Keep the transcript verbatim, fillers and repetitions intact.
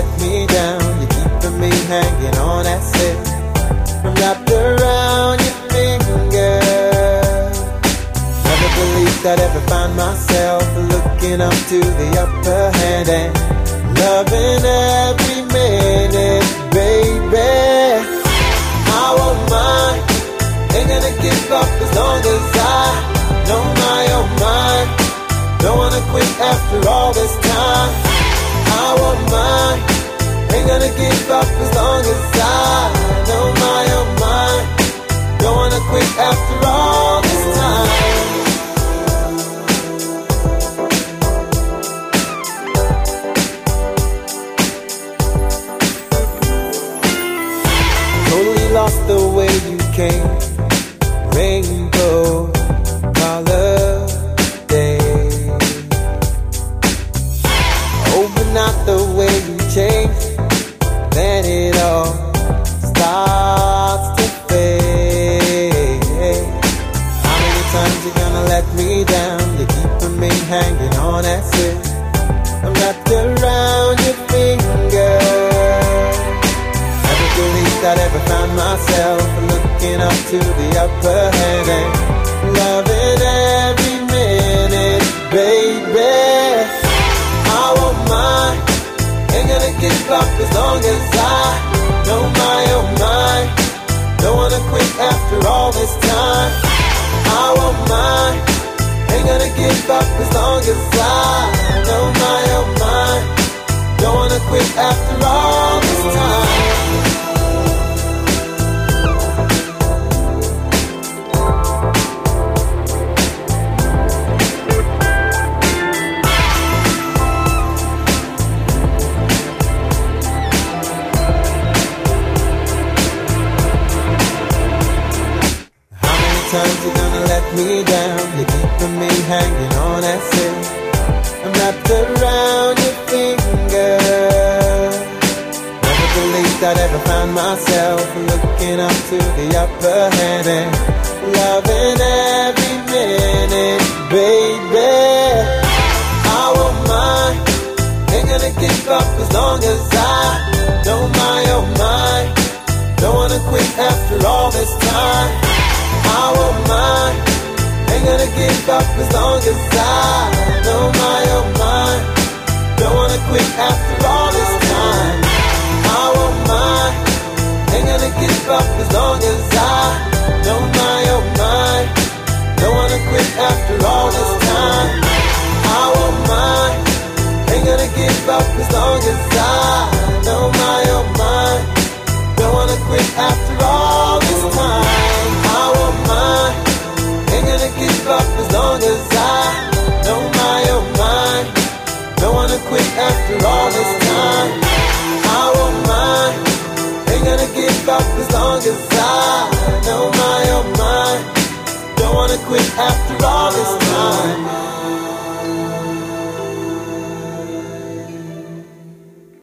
me down. You're keeping me hanging on that silk. I'm wrapped around your finger. Never believed I'd ever find myself looking up to the upper hand and loving every minute, baby. I won't mind, ain't gonna give up as long as I know my own mind. Don't wanna quit after all this time. I won't mind, ain't gonna give up as long as I know my own mind. Don't wanna quit after all this time. Totally lost the way you came, rainbow color day. Oh, but not the way you changed. Then it all starts to fade. How many times you gonna let me down? You're keeping me hanging on that silk. I'm wrapped around your finger. Never believed I'd ever find myself looking up to the upper hand and loving every minute, baby. I won't mind, ain't gonna give up as long as I know my own mind. Don't wanna quit after all this time. I won't mind, ain't gonna give up as long as I know my own mind. Don't wanna quit after all this time. Times you're gonna let me down. You're keeping me hanging on that silk. I'm wrapped around your finger. Never believed I'd ever find myself looking up to the upper hand and loving every minute, baby. I won't mind, ain't gonna give up as long as I know my own mind. Don't wanna quit after all this time. I won't mind, ain't gonna give up as long as I know my own mind. Don't wanna quit after all this time. I won't mind, ain't gonna give up as long as I know my own mind. Don't wanna quit after all this time. I won't mind, ain't gonna give up as long as I know my own mind. Don't wanna quit after all this time. I won't mind, ain't gonna give up as long as I know my own mind. Don't wanna quit after all this time. I won't mind, ain't gonna give up as long as I know my own mind. Don't wanna quit after all this time.